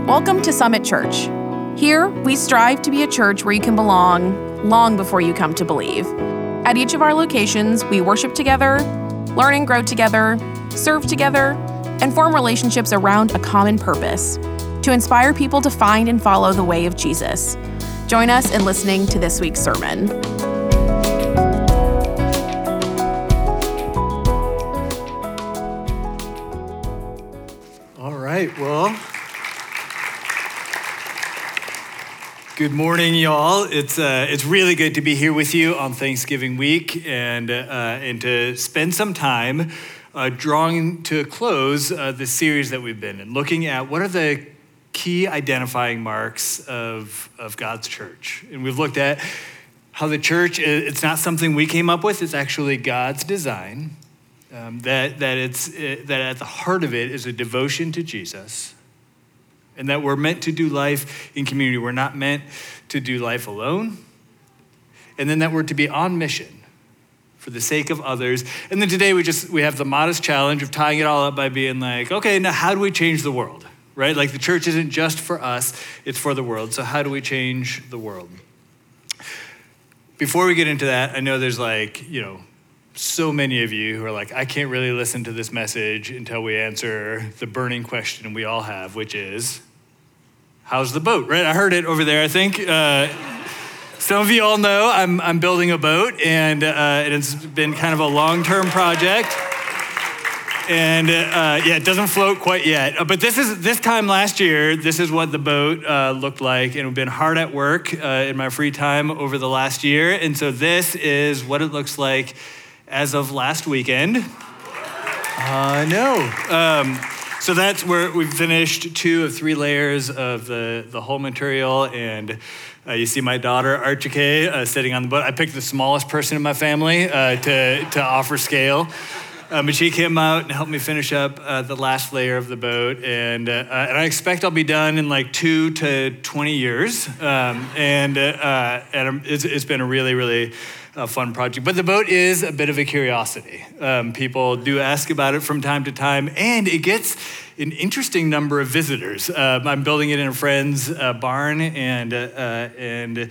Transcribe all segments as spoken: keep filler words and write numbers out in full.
Welcome to Summit Church. Here, we strive to be a church where you can belong long before you come to believe. At each of our locations, we worship together, learn and grow together, serve together, and form relationships around a common purpose, to inspire people to find and follow the way of Jesus. Join us in listening to this week's sermon. All right, well, good morning, y'all. It's uh, it's really good to be here with you on Thanksgiving week and uh, and to spend some time uh, drawing to a close uh, the series that we've been in, looking at what are the key identifying marks of of God's church. And we've looked at how the church, it's not something we came up with, it's actually God's design. Um, that that it's uh, that at the heart of it is a devotion to Jesus, and that we're meant to do life in community. We're not meant to do life alone, and then that we're to be on mission for the sake of others. And then today we just we have the modest challenge of tying it all up by being like, okay, now how do we change the world, right? Like the church isn't just for us; it's for the world. So how do we change the world? Before we get into that, I know there's like you know. so many of you who are like, I can't really listen to this message until we answer the burning question we all have, which is, how's the boat, right? I heard it over there, I think. Uh, some of you all know I'm I'm building a boat, and uh, it's been kind of a long-term project. And uh, yeah, it doesn't float quite yet. Uh, but this is this time last year, this is what the boat uh, looked like. And we've been hard at work uh, in my free time over the last year. And so this is what it looks like as of last weekend. I uh, know. Um, so that's where we've finished two of three layers of the, the whole material. And uh, you see my daughter, Archie, uh, sitting on the boat. I picked the smallest person in my family uh, to, to offer scale. Um, but she came out and helped me finish up uh, the last layer of the boat. And, uh, and I expect I'll be done in like two to twenty years. Um, and uh, and it's, it's been a really, really a fun project. But the boat is a bit of a curiosity. Um, people do ask about it from time to time, and it gets an interesting number of visitors. Uh, I'm building it in a friend's uh, barn, and, uh, uh, and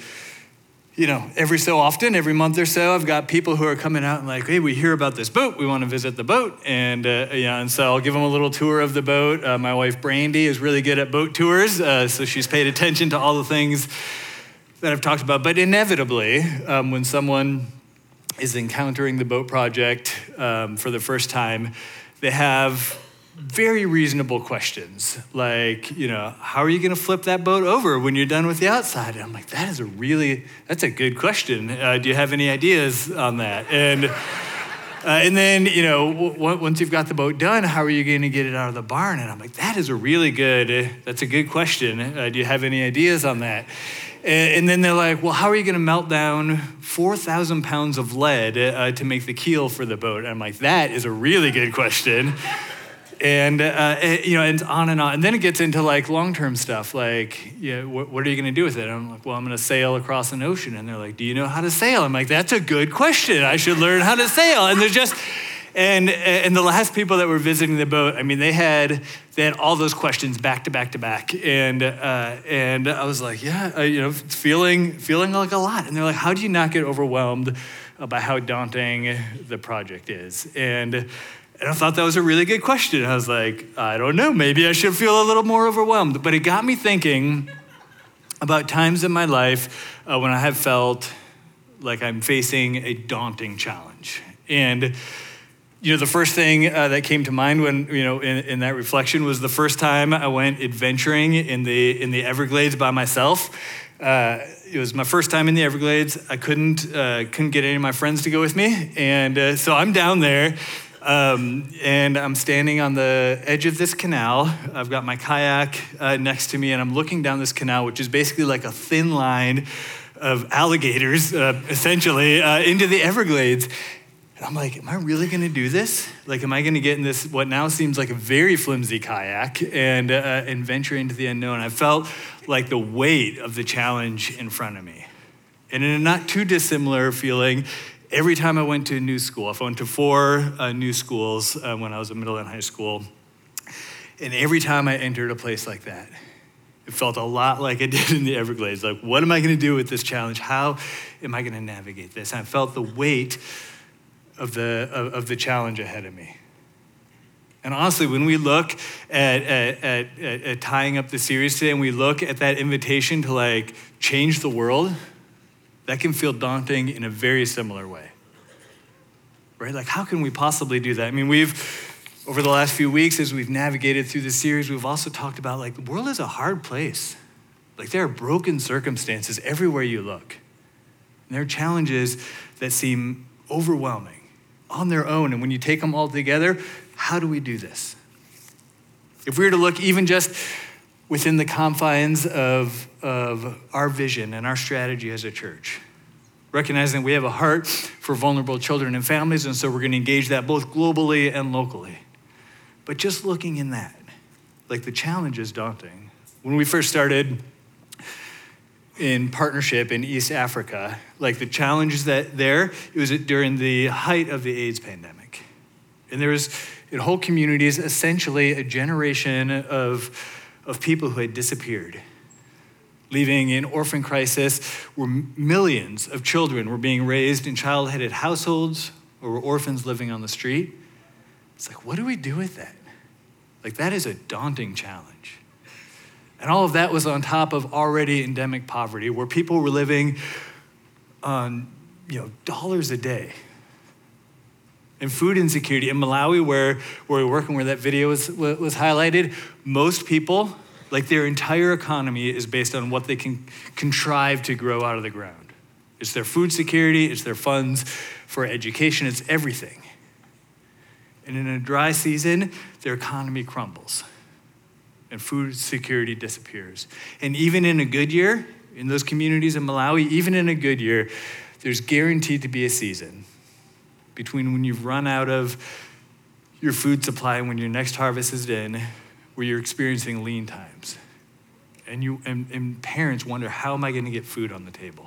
you know, every so often, every month or so, I've got people who are coming out and like, hey, we hear about this boat. We want to visit the boat. And, uh, yeah, and so I'll give them a little tour of the boat. Uh, my wife, Brandy, is really good at boat tours, uh, so she's paid attention to all the things that I've talked about. But inevitably, um, when someone is encountering the boat project um, for the first time, they have very reasonable questions. Like, you know, how are you gonna flip that boat over when you're done with the outside? And I'm like, that is a really, that's a good question. Uh, do you have any ideas on that? And Uh, and then, you know, w- once you've got the boat done, how are you going to get it out of the barn? And I'm like, that is a really good, that's a good question. Uh, do you have any ideas on that? And, and then they're like, well, how are you going to melt down four thousand pounds of lead uh, to make the keel for the boat? And I'm like, that is a really good question. And, uh, and, you know, and on and on. And then it gets into like long-term stuff, like, you know, what, what are you going to do with it? And I'm like, well, I'm going to sail across an ocean. And they're like, do you know how to sail? I'm like, that's a good question. I should learn how to sail. And there's just, and and the last people that were visiting the boat, I mean, they had they had all those questions back to back to back. And uh, and I was like, yeah, uh, you know, feeling feeling like a lot. And they're like, how do you not get overwhelmed by how daunting the project is? And And I thought that was a really good question. I was like, I don't know, maybe I should feel a little more overwhelmed. But it got me thinking about times in my life uh, when I have felt like I'm facing a daunting challenge. And, you know, the first thing uh, that came to mind when, you know, in, in that reflection was the first time I went adventuring in the in the Everglades by myself. Uh, it was my first time in the Everglades. I couldn't, uh, couldn't get any of my friends to go with me. And uh, so I'm down there. Um, and I'm standing on the edge of this canal. I've got my kayak uh, next to me, and I'm looking down this canal, which is basically like a thin line of alligators, uh, essentially, uh, into the Everglades. And I'm like, am I really going to do this? Like, am I going to get in this, what now seems like a very flimsy kayak, and, uh, and venture into the unknown? I felt like the weight of the challenge in front of me. And in a not too dissimilar feeling, every time I went to a new school, I went to four uh, new schools uh, when I was in middle and high school, and every time I entered a place like that, It felt a lot like it did in the Everglades. Like, what am I going to do with this challenge? How am I going to navigate this? And I felt the weight of the of, of the challenge ahead of me. And honestly, when we look at, at, at, at tying up the series today and we look at that invitation to like change the world, that can feel daunting in a very similar way, right? Like, how can we possibly do that? I mean, we've, over the last few weeks, as we've navigated through the series, we've also talked about like the world is a hard place. Like, there are broken circumstances everywhere you look. And there are challenges that seem overwhelming on their own. And when you take them all together, how do we do this? If we were to look even just within the confines of, of our vision and our strategy as a church, recognizing that we have a heart for vulnerable children and families, and so we're going to engage that both globally and locally. But just looking in that, like, the challenge is daunting. When we first started in partnership in East Africa, like the challenges that there, it was during the height of the AIDS pandemic. And there was, in whole communities, essentially a generation of, of people who had disappeared, leaving an orphan crisis where millions of children were being raised in child-headed households or were orphans living on the street. It's like, what do we do with that? Like, that is a daunting challenge. And all of that was on top of already endemic poverty, where people were living on, you know, dollars a day. And food insecurity in Malawi, where, where we're working, where that video was, was highlighted, most people, like, their entire economy is based on what they can contrive to grow out of the ground. It's their food security, it's their funds for education, it's everything. And in a dry season, their economy crumbles and food security disappears. And even in a good year, in those communities in Malawi, even in a good year, there's guaranteed to be a season between when you've run out of your food supply and when your next harvest is in, where you're experiencing lean times. And you and, and parents wonder, how am I going to get food on the table?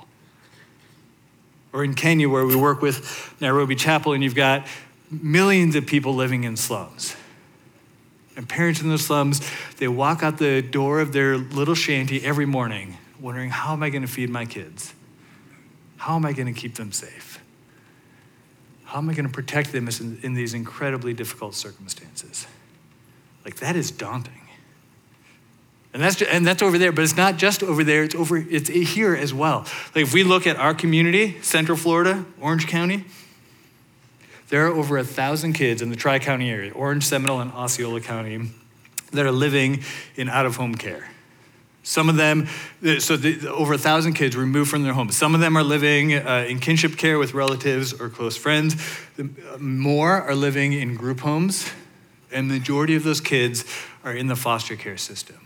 Or in Kenya, where we work with Nairobi Chapel, and you've got millions of people living in slums. And parents in those slums, they walk out the door of their little shanty every morning wondering, how am I going to feed my kids? How am I going to keep them safe? How am I going to protect them in, in these incredibly difficult circumstances? Like, that is daunting. And that's just, and that's over there, but it's not just over there, it's over, it's here as well. Like, if we look at our community, Central Florida, Orange County, there are over a thousand kids in the Tri-County area, Orange, Seminole, and Osceola County, that are living in out-of-home care. Some of them, so the, over a thousand kids removed from their homes. Some of them are living uh, in kinship care with relatives or close friends. The, uh, more are living in group homes, and the majority of those kids are in the foster care system,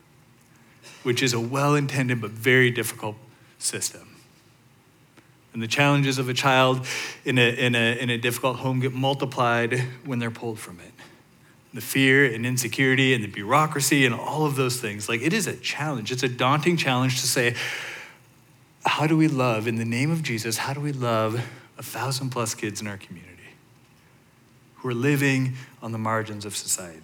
which is a well-intended but very difficult system. And the challenges of a child in a, in a, in a difficult home get multiplied when they're pulled from it. The fear and insecurity and the bureaucracy and all of those things. Like, it is a challenge. It's a daunting challenge to say, how do we love, in the name of Jesus, how do we love a thousand plus kids in our community who are living on the margins of society?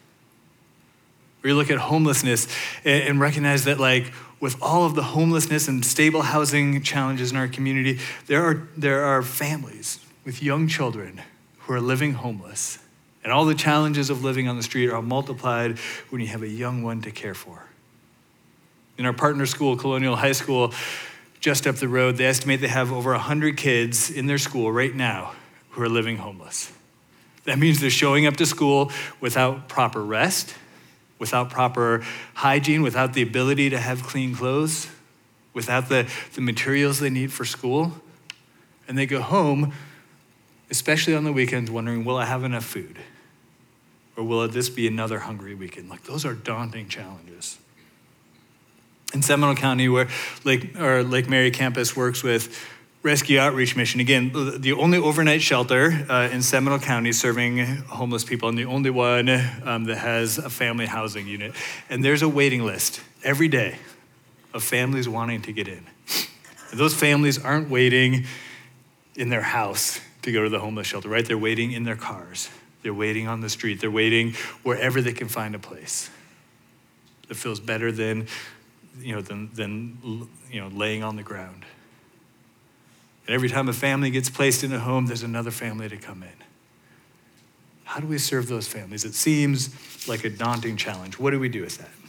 Or you look at homelessness and recognize that, like, with all of the homelessness and stable housing challenges in our community, there are, there are families with young children who are living homeless. And all the challenges of living on the street are multiplied when you have a young one to care for. In our partner school, Colonial High School, just up the road, they estimate they have over one hundred kids in their school right now who are living homeless. That means they're showing up to school without proper rest, without proper hygiene, without the ability to have clean clothes, without the, the materials they need for school. And they go home, especially on the weekends, wondering, will I have enough food? Or will this be another hungry weekend? Like, those are daunting challenges. In Seminole County, where Lake, or Lake Mary campus works with Rescue Outreach Mission, again, the only overnight shelter uh, in Seminole County serving homeless people, and the only one um, that has a family housing unit. And there's a waiting list every day of families wanting to get in. And those families aren't waiting in their house to go to the homeless shelter, right? They're waiting in their cars. They're waiting on the street. They're waiting wherever they can find a place. that feels better than, you know, than, than you know, laying on the ground. And every time a family gets placed in a home, there's another family to come in. How do we serve those families? It seems like a daunting challenge. What do we do with that?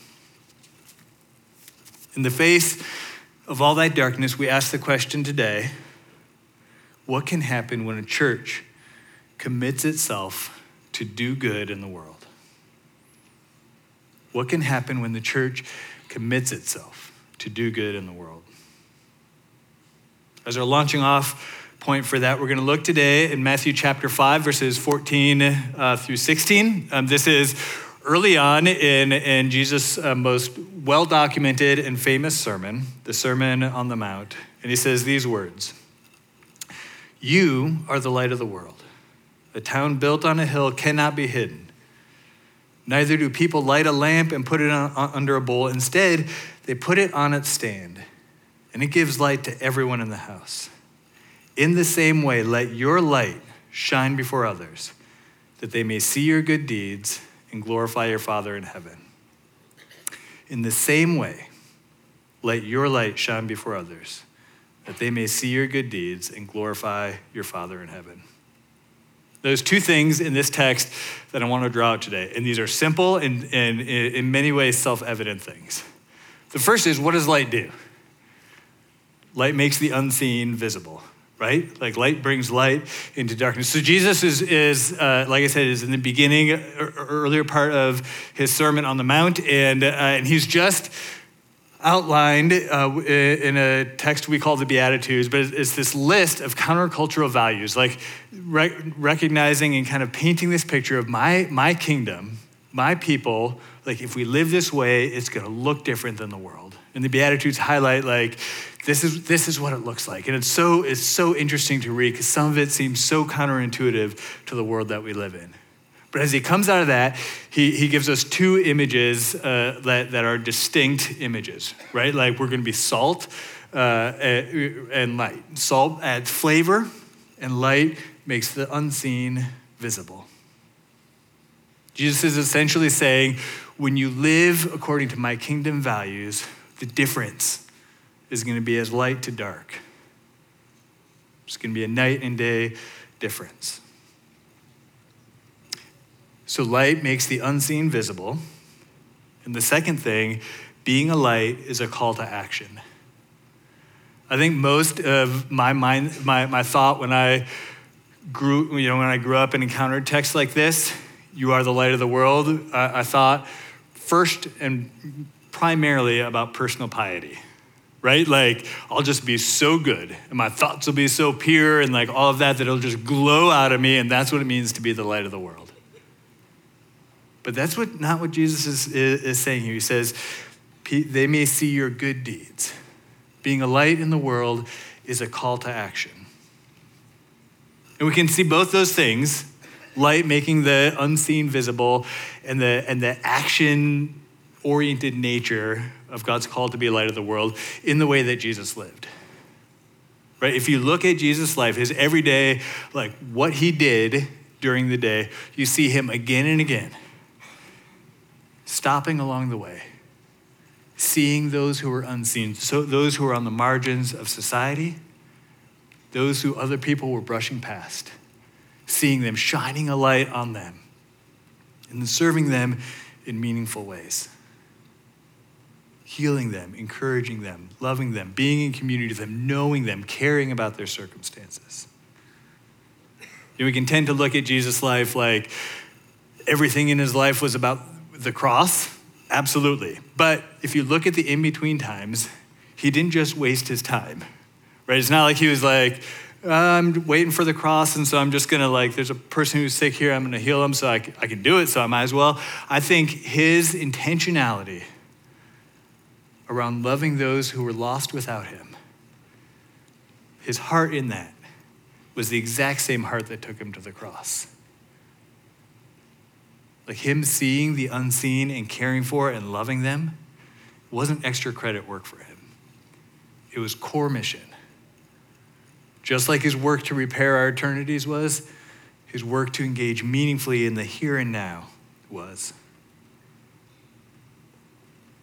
In the face of all that darkness, we ask the question today, what can happen when a church commits itself to do good in the world? What can happen when the church commits itself to do good in the world? As our launching off point for that, we're going to look today in Matthew chapter five, verses fourteen uh, through sixteen. Um, this is early on in, in Jesus' uh, most well-documented and famous sermon, the Sermon on the Mount. And he says these words, "You are the light of the world. A town built on a hill cannot be hidden. Neither do people light a lamp and put it on, on, under a bowl. Instead, they put it on its stand, and it gives light to everyone in the house. In the same way, let your light shine before others, that they may see your good deeds and glorify your Father in heaven. In the same way, let your light shine before others, that they may see your good deeds and glorify your Father in heaven." There's two things in this text that I want to draw out today, and these are simple and, and in many ways self-evident things. The first is, what does light do? Light makes the unseen visible, right? Like light brings light into darkness. So Jesus is, is uh, like I said, is in the beginning, er, earlier part of his Sermon on the Mount, and, uh, and he's just outlined uh, in a text we call the Beatitudes, but it's this list of countercultural values, like re- recognizing and kind of painting this picture of my, my kingdom, my people. Like if we live this way, it's going to look different than the world. And the Beatitudes highlight like, this is this is what it looks like. And it's so, it's so interesting to read because some of it seems so counterintuitive to the world that we live in. But as he comes out of that, he, he gives us two images uh, that, that are distinct images, right? Like we're going to be salt uh, and light. Salt adds flavor, and light makes the unseen visible. Jesus is essentially saying, when you live according to my kingdom values, the difference is going to be as light to dark. It's going to be a night and day difference. So light makes the unseen visible. And the second thing, being a light is a call to action. I think most of my mind, my, my thought when I grew, you know, when I grew up and encountered texts like this, you are the light of the world, I, I thought first and primarily about personal piety, right? Like, I'll just be so good, and my thoughts will be so pure, and like all of that, that it'll just glow out of me, and that's what it means to be the light of the world. But that's what not what Jesus is, is, is saying here. He says, they may see your good deeds. Being a light in the world is a call to action. And we can see both those things, light making the unseen visible, and the and the action-oriented nature of God's call to be a light of the world in the way that Jesus lived. Right? If you look at Jesus' life, his everyday, like what he did during the day, you see him again and again, stopping along the way, seeing those who are unseen, so those who are on the margins of society, those who other people were brushing past, seeing them, shining a light on them, and serving them in meaningful ways. Healing them, encouraging them, loving them, being in community with them, knowing them, caring about their circumstances. You know, we can tend to look at Jesus' life like everything in his life was about the cross. Absolutely. But if you look at the in-between times, he didn't just waste his time, right? It's not like he was like, I'm waiting for the cross, and so I'm just going to like, there's a person who's sick here, I'm going to heal them, so I, I can do it, so I might as well. I think his intentionality around loving those who were lost without him, his heart in that was the exact same heart that took him to the cross. Like him seeing the unseen and caring for and loving them wasn't extra credit work for him. It was core mission. Just like his work to repair our eternities was, his work to engage meaningfully in the here and now was.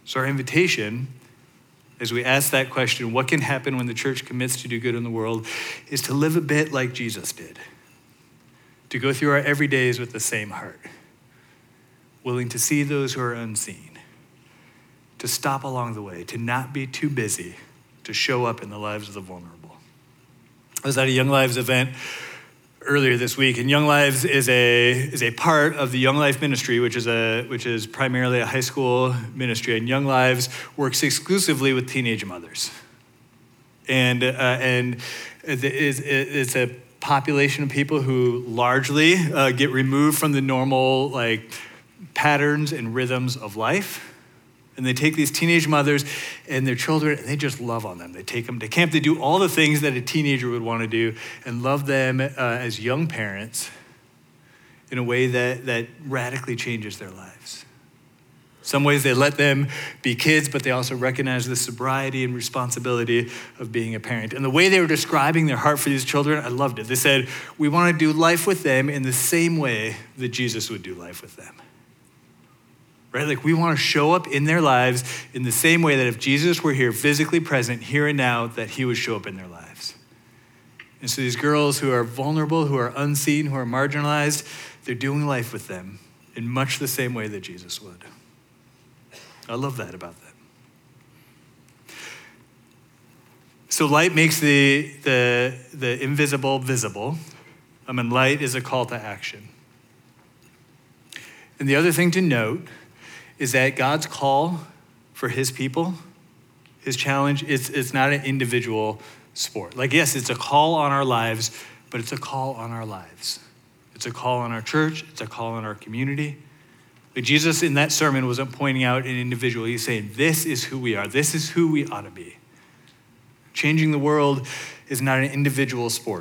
So our invitation, as we ask that question, what can happen when the church commits to do good in the world, is to live a bit like Jesus did. To go through our everydays with the same heart, willing to see those who are unseen, to stop along the way, to not be too busy to show up in the lives of the vulnerable. I was at a Young Lives event earlier this week, and Young Lives is a is a part of the Young Life ministry, which is a which is primarily a high school ministry. And Young Lives works exclusively with teenage mothers, and uh, and it's, it's a population of people who largely uh, get removed from the normal like patterns and rhythms of life. And they take these teenage mothers and their children, and they just love on them. They take them to camp. They do all the things that a teenager would want to do and love them uh, as young parents in a way that, that radically changes their lives. Some ways they let them be kids, but they also recognize the sobriety and responsibility of being a parent. And the way they were describing their heart for these children, I loved it. They said, we want to do life with them in the same way that Jesus would do life with them. Right? Like we want to show up in their lives in the same way that if Jesus were here, physically present, here and now, that he would show up in their lives. And so these girls who are vulnerable, who are unseen, who are marginalized, they're doing life with them in much the same way that Jesus would. I love that about them. So light makes the, the, the invisible visible. I mean, light is a call to action. And the other thing to note is that God's call for his people, his challenge, it's, it's not an individual sport. Like, yes, it's a call on our lives, but it's a call on our lives. It's a call on our church. It's a call on our community. But Jesus in that sermon wasn't pointing out an individual. He's saying, this is who we are. This is who we ought to be. Changing the world is not an individual sport.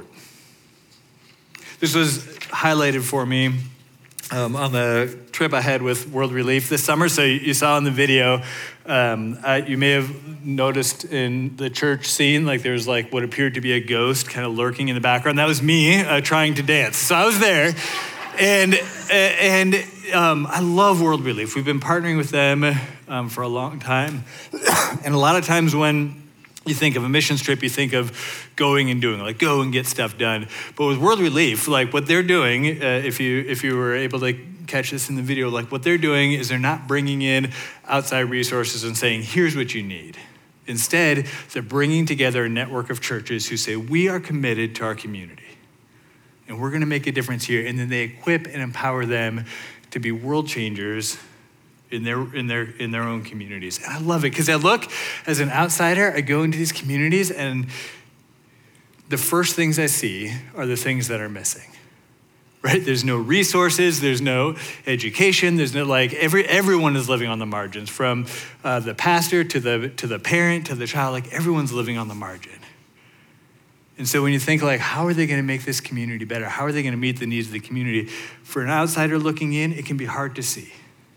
This was highlighted for me Um, on the trip I had with World Relief this summer. So you saw in the video, um, I, you may have noticed in the church scene, like there's like what appeared to be a ghost kind of lurking in the background. That was me uh, trying to dance. So I was there, and and um, I love World Relief. We've been partnering with them um, for a long time, and a lot of times when you think of a missions trip, you think of going and doing, like go and get stuff done. But with World Relief, like what they're doing, uh, if you if you were able to catch this in the video, like what they're doing is they're not bringing in outside resources and saying, here's what you need. Instead, they're bringing together a network of churches who say, we are committed to our community, and we're gonna make a difference here. And then they equip and empower them to be world changers in their in their in their own communities. And I love it because I look as an outsider, I go into these communities and the first things I see are the things that are missing. Right? There's no resources, there's no education, there's no like every everyone is living on the margins, from uh, the pastor to the to the parent to the child, like everyone's living on the margin. And so when you think like, how are they going to make this community better? How are they going to meet the needs of the community? For an outsider looking in, it can be hard to see.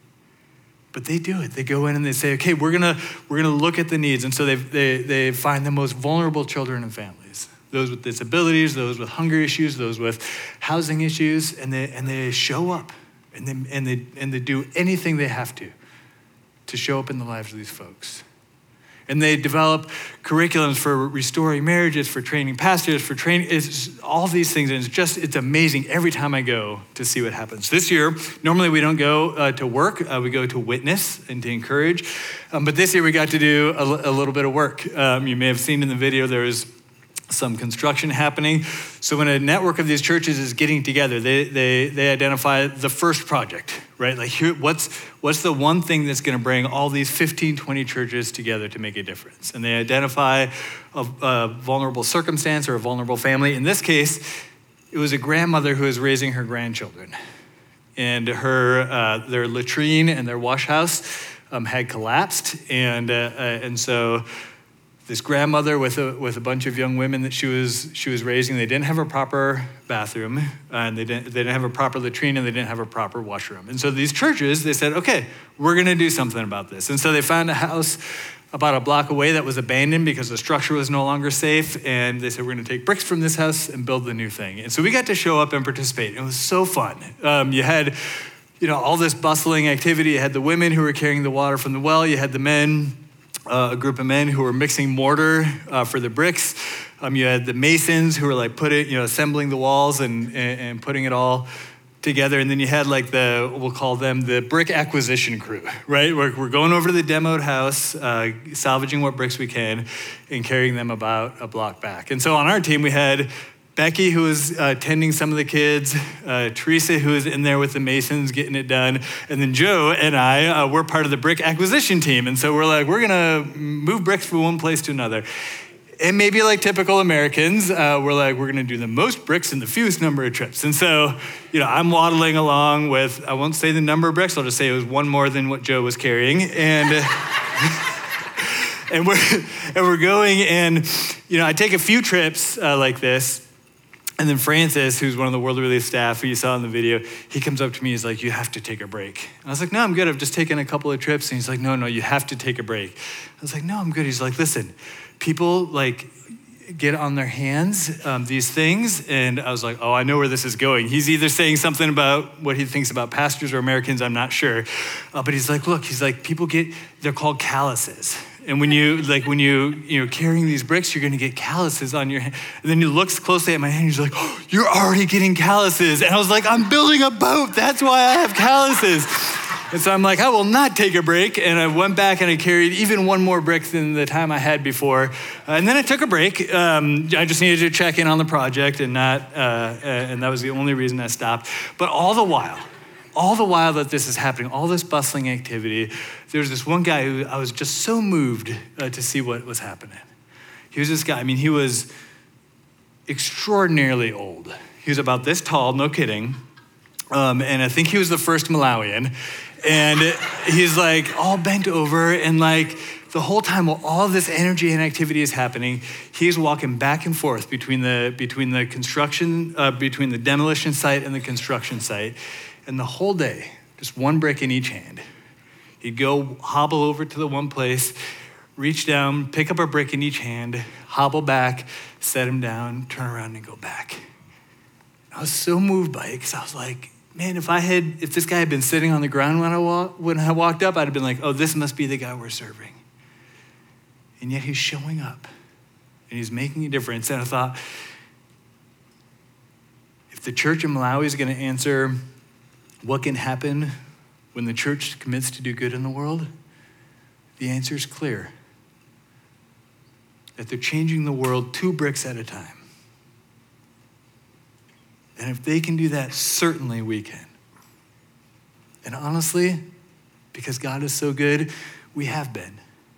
But they do it. They go in and they say, okay, we're gonna we're gonna look at the needs. And so they they they find the most vulnerable children and families, those with disabilities, those with hunger issues, those with housing issues, and they and they show up and they and they and they do anything they have to to show up in the lives of these folks. And they develop curriculums for restoring marriages, for training pastors, for training, it's all these things. And it's just, it's amazing every time I go to see what happens. This year, normally we don't go uh, to work, uh, we go to witness and to encourage. Um, but this year we got to do a, a little bit of work. Um, you may have seen in the video, there was some construction happening. So when a network of these churches is getting together, they they they identify the first project, right? Like here, what's what's the one thing that's gonna bring all these fifteen, twenty churches together to make a difference? And they identify a, a vulnerable circumstance or a vulnerable family. In this case, it was a grandmother who was raising her grandchildren. And her uh, their latrine and their wash house um, had collapsed. And uh, uh, and so this grandmother with a with a bunch of young women that she was she was raising, they didn't have a proper bathroom, uh, and they didn't they didn't have a proper latrine, and they didn't have a proper washroom. And so these churches, they said, okay, we're gonna do something about this. And so they found a house about a block away that was abandoned because the structure was no longer safe, and they said, we're gonna take bricks from this house and build the new thing. And so we got to show up and participate. It was so fun. Um, you had you know, all this bustling activity. You had the women who were carrying the water from the well. You had the men, uh, a group of men who were mixing mortar uh, for the bricks. Um, you had the masons who were like putting, you know, assembling the walls and, and, and putting it all together. And then you had like the, we'll call them the brick acquisition crew, right? We're, we're going over to the demoed house, uh, salvaging what bricks we can and carrying them about a block back. And so on our team, we had Becky, who was uh, tending some of the kids, uh, Teresa, who was in there with the masons getting it done, and then Joe and I, uh, we're part of the brick acquisition team. And so we're like, we're gonna move bricks from one place to another. And maybe like typical Americans, uh, we're like, we're gonna do the most bricks in the fewest number of trips. And so, you know, I'm waddling along with, I won't say the number of bricks, I'll just say it was one more than what Joe was carrying. And and we're and we're going, and you know, I take a few trips uh, like this. And then Francis, who's one of the World Relief staff who you saw in the video, he comes up to me, he's like, you have to take a break. I was like, no, I'm good. I've just taken a couple of trips. And he's like, no, no, you have to take a break. I was like, no, I'm good. He's like, listen, people like get on their hands, um, these things. And I was like, oh, I know where this is going. He's either saying something about what he thinks about pastors or Americans, I'm not sure. Uh, but he's like, look, he's like, people get, they're called calluses. And when you, like when you, you know, carrying these bricks, you're gonna get calluses on your hand. And then he looks closely at my hand, he's like, oh, you're already getting calluses. And I was like, I'm building a boat, that's why I have calluses. And so I'm like, I will not take a break. And I went back and I carried even one more brick than the time I had before. Uh, and then I took a break. Um, I just needed to check in on the project and not, uh, uh, and that was the only reason I stopped. But all the while, all the while that this is happening, all this bustling activity, there's this one guy who I was just so moved uh, to see what was happening. He was this guy, I mean, he was extraordinarily old. He was about this tall, no kidding. Um, and I think he was the first Malawian. And he's like all bent over, and like the whole time while all this energy and activity is happening, he's walking back and forth between the, between the construction, uh, between the demolition site and the construction site. And the whole day, just one brick in each hand. He'd go hobble over to the one place, reach down, pick up a brick in each hand, hobble back, set him down, turn around and go back. I was so moved by it because I was like, man, if I had, if this guy had been sitting on the ground when I, walk, when I walked up, I'd have been like, oh, this must be the guy we're serving. And yet he's showing up and he's making a difference. And I thought, if the church in Malawi is gonna answer what can happen when the church commits to do good in the world? The answer is clear. That they're changing the world two bricks at a time. And if they can do that, certainly we can. And honestly, because God is so good, we have been.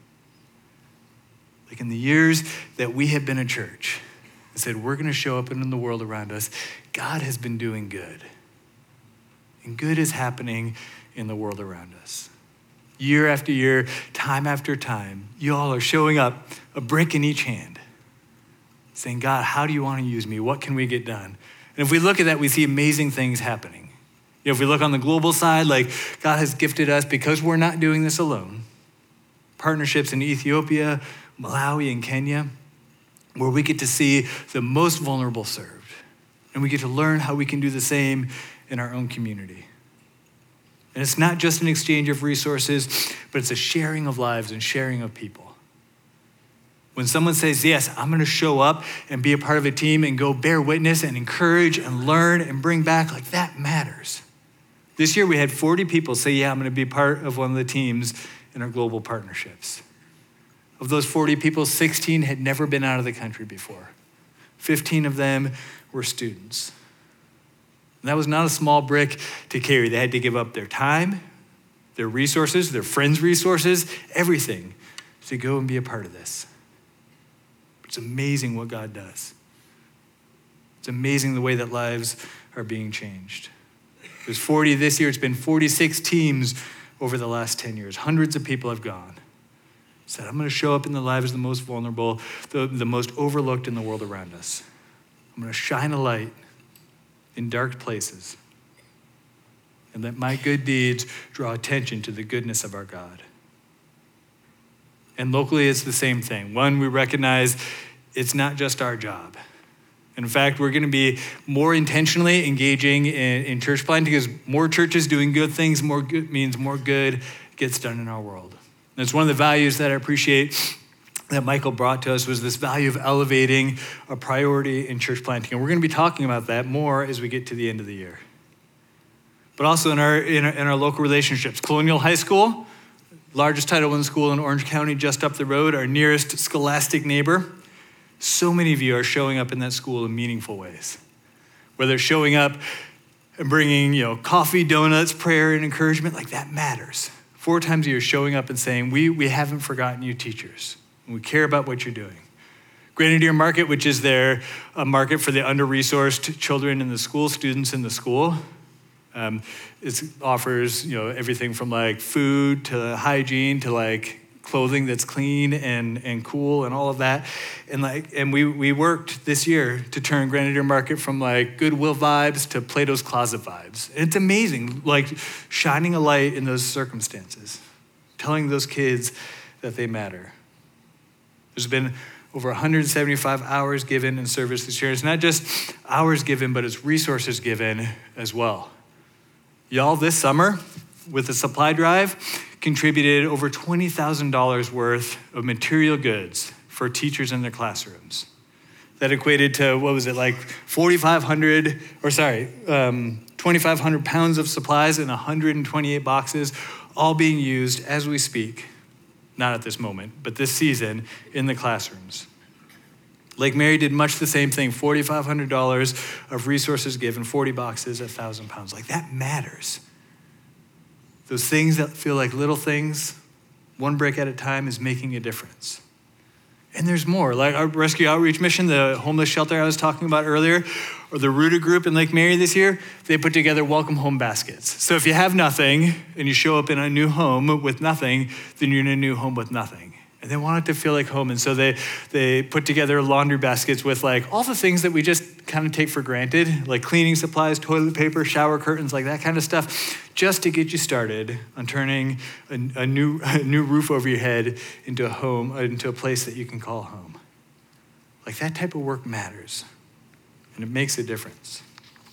Like in the years that we have been a church and said, we're gonna show up in the world around us, God has been doing good. And good is happening in the world around us. Year after year, time after time, you all are showing up, a brick in each hand, saying, God, how do you want to use me? What can we get done? And if we look at that, we see amazing things happening. You know, if we look on the global side, like God has gifted us, because we're not doing this alone, partnerships in Ethiopia, Malawi, and Kenya, where we get to see the most vulnerable served. And we get to learn how we can do the same in our own community. And it's not just an exchange of resources, but it's a sharing of lives and sharing of people. When someone says, yes, I'm gonna show up and be a part of a team and go bear witness and encourage and learn and bring back, like that matters. This year we had forty people say, yeah, I'm gonna be part of one of the teams in our global partnerships. Of those forty people, sixteen had never been out of the country before. fifteen of them were students. And that was not a small brick to carry. They had to give up their time, their resources, their friends' resources, everything to go and be a part of this. It's amazing what God does. It's amazing the way that lives are being changed. It was forty this year. It's been forty-six teams over the last ten years. Hundreds of people have gone. Said, I'm going to show up in the lives of the most vulnerable, the, the most overlooked in the world around us. I'm going to shine a light in dark places, and let my good deeds draw attention to the goodness of our God. And locally, it's the same thing. One, we recognize it's not just our job. In fact, we're going to be more intentionally engaging in, in church planting because more churches doing good things more good means more good gets done in our world. And it's one of the values that I appreciate that Michael brought to us was this value of elevating a priority in church planting. And we're going to be talking about that more as we get to the end of the year. But also in our, in our, in our local relationships. Colonial High School, largest Title I school in Orange County, just up the road, our nearest scholastic neighbor. So many of you are showing up in that school in meaningful ways. Whether it's showing up and bringing, you know, coffee, donuts, prayer, and encouragement, like that matters. Four times a year showing up and saying, we, we haven't forgotten you teachers. And we care about what you're doing. Grenadier Market, which is their uh, market for the under-resourced children in the school, students in the school. Um, it offers, you know, everything from like food to hygiene to like clothing that's clean and, and cool and all of that. And like, and we, we worked this year to turn Grenadier Market from like Goodwill vibes to Plato's Closet vibes. And it's amazing, like shining a light in those circumstances, telling those kids that they matter. There's been over one hundred seventy-five hours given in service this year. It's not just hours given, but it's resources given as well. Y'all, this summer, with the supply drive, contributed over twenty thousand dollars worth of material goods for teachers in their classrooms. That equated to, what was it, like forty-five hundred, or sorry, um, twenty-five hundred pounds of supplies in one hundred twenty-eight boxes, all being used as we speak, not at this moment, but this season in the classrooms. Lake Mary did much the same thing, four thousand five hundred dollars of resources given, forty boxes, one thousand pounds. Like that matters. Those things that feel like little things, one brick at a time is making a difference. And there's more, like our rescue outreach mission, the homeless shelter I was talking about earlier, or the Rooted group in Lake Mary this year, they put together welcome home baskets. So if you have nothing and you show up in a new home with nothing, then you're in a new home with nothing. And they want it to feel like home. And so they they put together laundry baskets with like all the things that we just kind of take for granted, like cleaning supplies, toilet paper, shower curtains, like that kind of stuff, just to get you started on turning a, a new a new roof over your head into a home, into a place that you can call home. Like that type of work matters, and it makes a difference.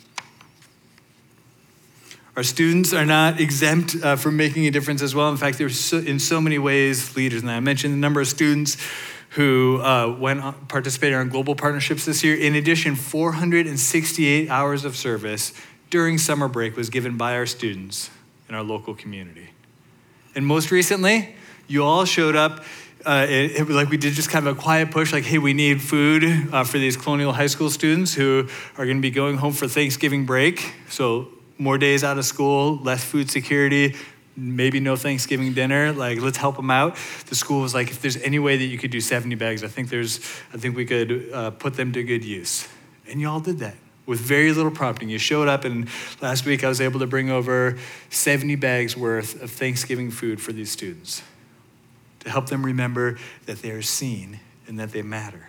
Our students are not exempt uh, from making a difference as well. In fact, they're so, in so many ways leaders. And I mentioned the number of students who uh, went on, participated on global partnerships this year. In addition, four hundred sixty-eight hours of service during summer break was given by our students in our local community. And most recently, you all showed up. Uh, it, it was like we did just kind of a quiet push, like, hey, we need food uh, for these Colonial High School students who are going to be going home for Thanksgiving break. So more days out of school, less food security, maybe no Thanksgiving dinner. Like, let's help them out. The school was like, if there's any way that you could do seventy bags, I think there's, I think we could uh, put them to good use. And y'all did that with very little prompting. You showed up, and last week I was able to bring over seventy bags worth of Thanksgiving food for these students to help them remember that they are seen and that they matter.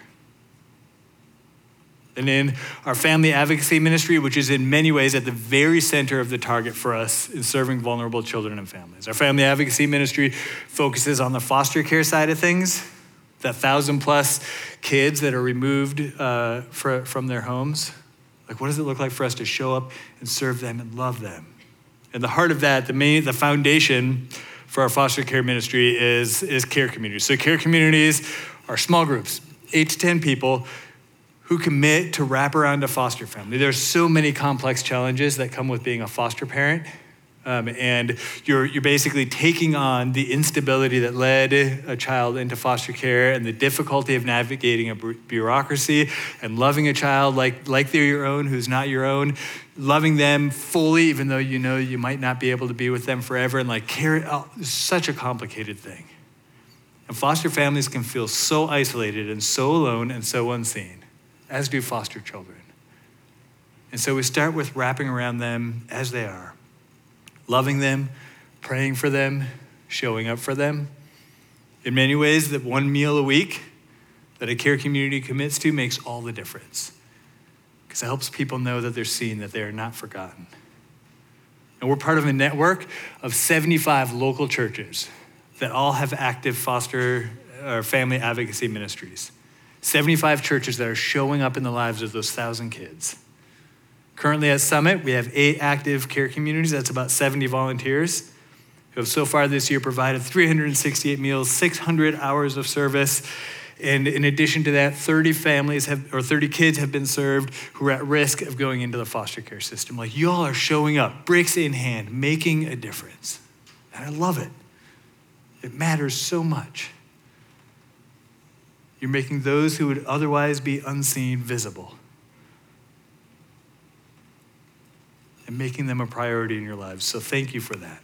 And in our family advocacy ministry, which is in many ways at the very center of the target for us in serving vulnerable children and families. Our family advocacy ministry focuses on the foster care side of things, that thousand plus kids that are removed uh, for, from their homes. Like, what does it look like for us to show up and serve them and love them? And the heart of that, the main, the foundation for our foster care ministry is, is care communities. So care communities are small groups, eight to ten people, who commit to wrap around a foster family. There's so many complex challenges that come with being a foster parent. Um, and you're you're basically taking on the instability that led a child into foster care and the difficulty of navigating a bureaucracy and loving a child like, like they're your own, who's not your own, loving them fully, even though you know you might not be able to be with them forever, and like care, oh, it's such a complicated thing. And foster families can feel so isolated and so alone and so unseen, as do foster children. And so we start with wrapping around them as they are, loving them, praying for them, showing up for them. In many ways, that one meal a week that a care community commits to makes all the difference, because it helps people know that they're seen, that they are not forgotten. And we're part of a network of seventy-five local churches that all have active foster or family advocacy ministries. seventy-five churches that are showing up in the lives of those thousand kids. Currently at Summit, we have eight active care communities. That's about seventy volunteers who have so far this year provided three hundred sixty-eight meals, six hundred hours of service. And in addition to that, thirty families have, or thirty kids have been served who are at risk of going into the foster care system. Like, y'all are showing up, bricks in hand, making a difference. And I love it. It matters so much. You're making those who would otherwise be unseen visible. And making them a priority in your lives. So thank you for that.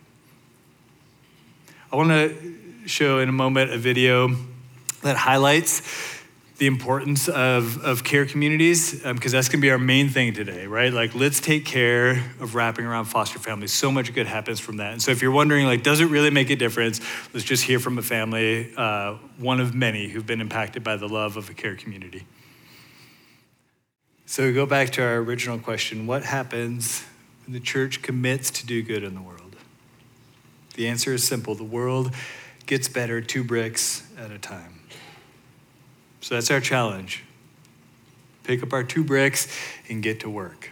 I want to show in a moment a video that highlights the importance of, of care communities, because um, that's going to be our main thing today, right? Like, let's take care of wrapping around foster families. So much good happens from that. And so if you're wondering, like, does it really make a difference? Let's just hear from a family, uh, one of many who've been impacted by the love of a care community. So we go back to our original question: what happens when the church commits to do good in the world? The answer is simple. The world gets better two bricks at a time. So that's our challenge. Pick up our two bricks and get to work.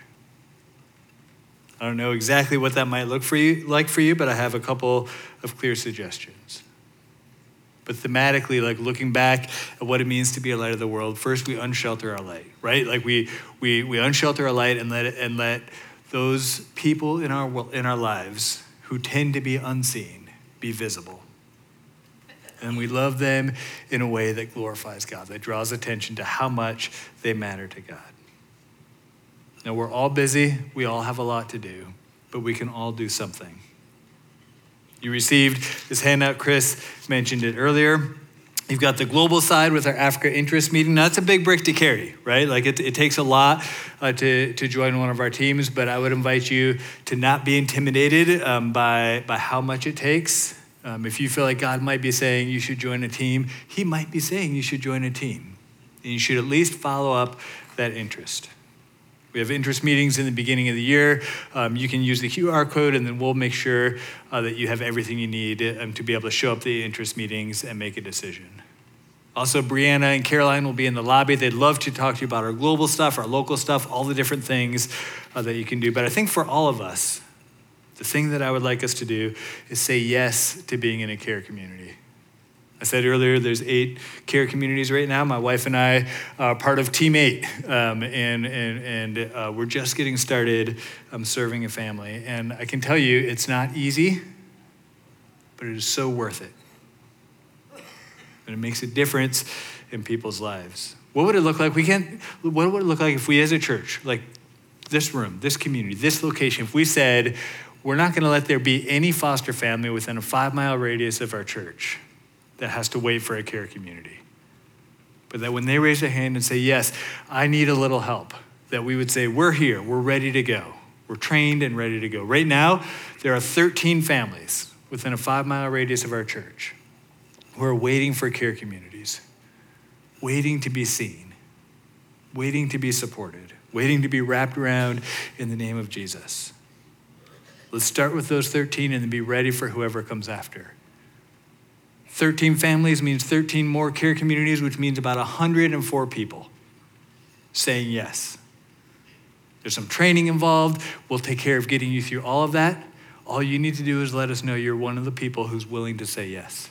I don't know exactly what that might look for you, like for you, but I have a couple of clear suggestions. But thematically, like looking back at what it means to be a light of the world, first we unshelter our light, right? Like we we we unshelter our light and let it, and let those people in our in our lives who tend to be unseen be visible. And we love them in a way that glorifies God, that draws attention to how much they matter to God. Now, we're all busy. We all have a lot to do, but we can all do something. You received this handout. Chris mentioned it earlier. You've got the global side with our Africa interest meeting. Now, that's a big brick to carry, right? Like it, it takes a lot uh, to, to join one of our teams, but I would invite you to not be intimidated um, by, by how much it takes. Um, if you feel like God might be saying you should join a team, he might be saying you should join a team. And you should at least follow up that interest. We have interest meetings in the beginning of the year. Um, you can use the Q R code, and then we'll make sure uh, that you have everything you need um, to be able to show up to the interest meetings and make a decision. Also, Brianna and Caroline will be in the lobby. They'd love to talk to you about our global stuff, our local stuff, all the different things uh, that you can do. But I think for all of us, the thing that I would like us to do is say yes to being in a care community. I said earlier, there's eight care communities right now. My wife and I are part of Team Eight, um, and and, and uh, we're just getting started um, serving a family. And I can tell you, it's not easy, but it is so worth it. And it makes a difference in people's lives. What would it look like? We can't. What would it look like if we, as a church, like this room, this community, this location, if we said, we're not going to let there be any foster family within a five-mile radius of our church that has to wait for a care community. But that when they raise their hand and say, yes, I need a little help, that we would say, we're here, we're ready to go. We're trained and ready to go. Right now, there are thirteen families within a five-mile radius of our church who are waiting for care communities, waiting to be seen, waiting to be supported, waiting to be wrapped around in the name of Jesus. Let's start with those thirteen and then be ready for whoever comes after. thirteen families means thirteen more care communities, which means about one hundred four people saying yes. There's some training involved. We'll take care of getting you through all of that. All you need to do is let us know you're one of the people who's willing to say yes.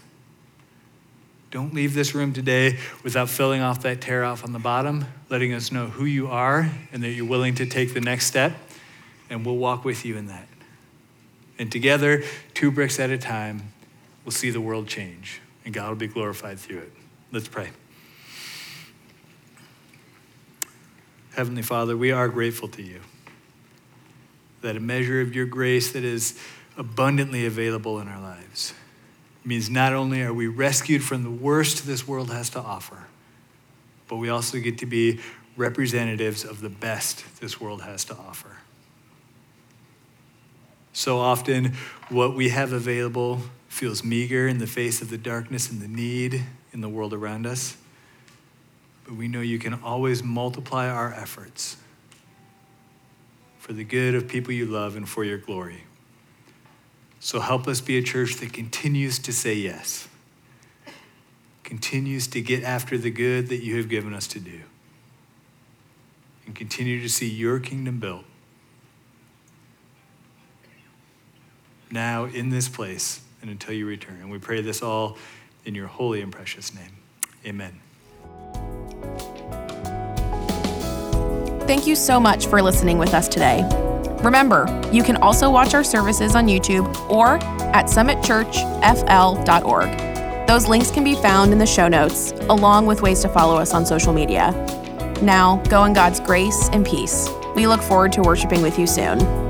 Don't leave this room today without filling off that tear off on the bottom, letting us know who you are and that you're willing to take the next step, and we'll walk with you in that. And together, two bricks at a time, we'll see the world change, and God will be glorified through it. Let's pray. Heavenly Father, we are grateful to you that a measure of your grace that is abundantly available in our lives means not only are we rescued from the worst this world has to offer, but we also get to be representatives of the best this world has to offer. So often, what we have available feels meager in the face of the darkness and the need in the world around us. But we know you can always multiply our efforts for the good of people you love and for your glory. So help us be a church that continues to say yes. continues to get after the good that you have given us to do, and continue to see your kingdom built now in this place and until you return. And we pray this all in your holy and precious name. Amen. Thank you so much for listening with us today. Remember, you can also watch our services on YouTube or at summit church f l dot org. Those links can be found in the show notes, along with ways to follow us on social media. Now, go in God's grace and peace. We look forward to worshiping with you soon.